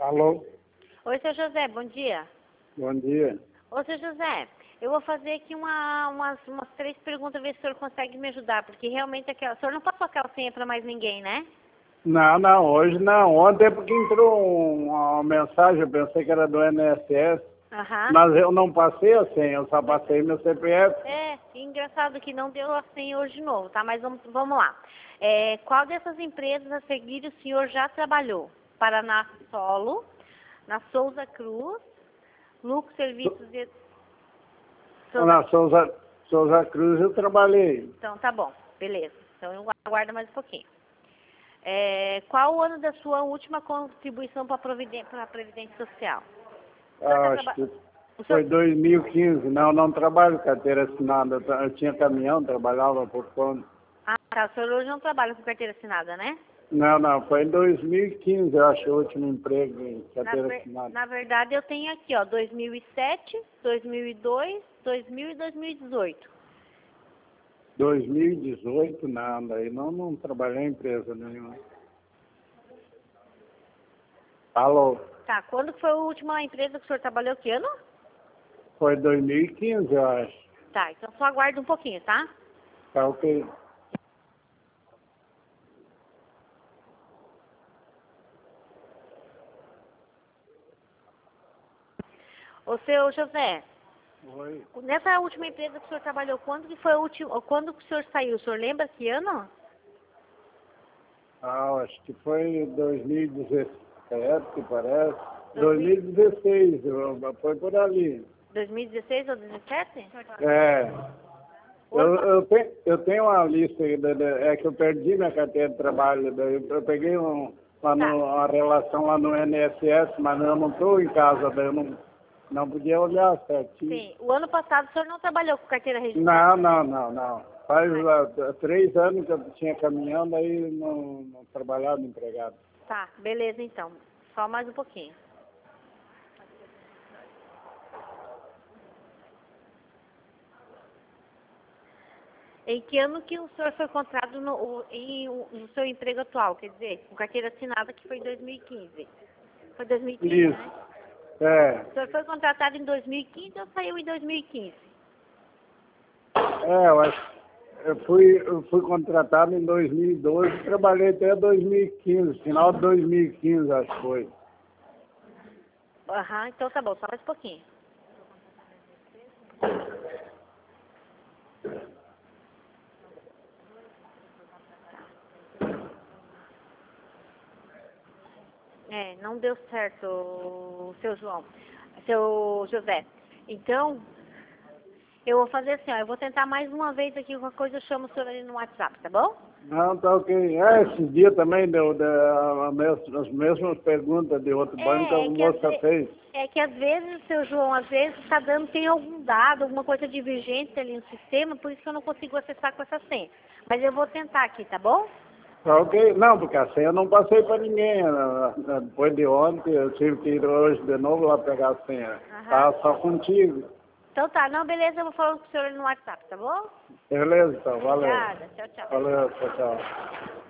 Alô? Oi, seu José, bom dia. Bom dia. Ô, seu José, eu vou fazer aqui umas 3 perguntas, ver se o senhor consegue me ajudar, porque realmente o senhor não passou aquela senha para mais ninguém, né? Não, hoje não. Ontem é porque entrou uma mensagem, eu pensei que era do INSS, Aham. mas eu não passei a senha, eu só passei meu CPF. É, engraçado que não deu a senha hoje de novo, tá? Mas vamos lá. Qual dessas empresas a seguir o senhor já trabalhou? Paraná Solo, na Souza Cruz, Lucro Serviços de... Na Souza Cruz eu trabalhei. Então, tá bom, beleza. Então, eu aguardo mais um pouquinho. Qual o ano da sua última contribuição para a Previdência Social? Acho que foi 2015. Não trabalho carteira assinada. Eu tinha caminhão, trabalhava por conta. Ah, tá. O senhor hoje não trabalha com carteira assinada, né? Não, foi em 2015, eu acho, o último emprego em carteira assinada. Na verdade, eu tenho aqui, ó, 2007, 2002, 2000 e 2018. 2018, nada. Aí não trabalhei em empresa nenhuma. Alô? Tá, quando que foi a última empresa que o senhor trabalhou? Que ano? Foi 2015, eu acho. Tá, então só aguarda um pouquinho, tá? Tá ok. Ô, seu José, Oi. nessa última empresa que o senhor trabalhou, quando que foi o último, quando que o senhor saiu? O senhor lembra que ano? Acho que foi 2017, parece. 2016, foi por ali. 2016 ou 2017? É. Eu tenho uma lista aí, é que eu perdi minha carteira de trabalho. Daí eu peguei uma relação lá no INSS, mas eu não estou em casa, daí eu não podia olhar certinho. Sim. O ano passado o senhor não trabalhou com carteira registrada? Não. Faz 3 anos que eu tinha caminhando, aí não trabalhava empregado. Tá, beleza então. Só mais um pouquinho. Em que ano que o senhor foi contratado no seu emprego atual? Quer dizer, com carteira assinada, que foi em 2015. Foi 2015, Isso. né? É. O senhor foi contratado em 2015 ou saiu em 2015? Eu acho. Eu fui contratado em 2012 e trabalhei até 2015, final de 2015, acho que foi. Aham, então tá bom, só mais um pouquinho. Não deu certo, seu João. Seu José. Então, eu vou fazer assim, ó, eu vou tentar mais uma vez aqui, qualquer coisa eu chamo o senhor ali no WhatsApp, tá bom? Não, tá ok. Esse dia também deu as mesmas perguntas de outro banco que a moça fez. É que às vezes, seu João, às vezes tem algum dado, alguma coisa divergente ali no sistema, por isso que eu não consigo acessar com essa senha. Mas eu vou tentar aqui, tá bom? Tá ok? Não, porque a senha eu não passei para ninguém. Depois de ontem, eu tive que ir hoje de novo lá pegar a senha. Tá só contigo. Então tá, não, beleza, eu vou falar com o senhor ali no WhatsApp, tá bom? Beleza, então, valeu. Obrigada, tchau, tchau. Valeu, tchau.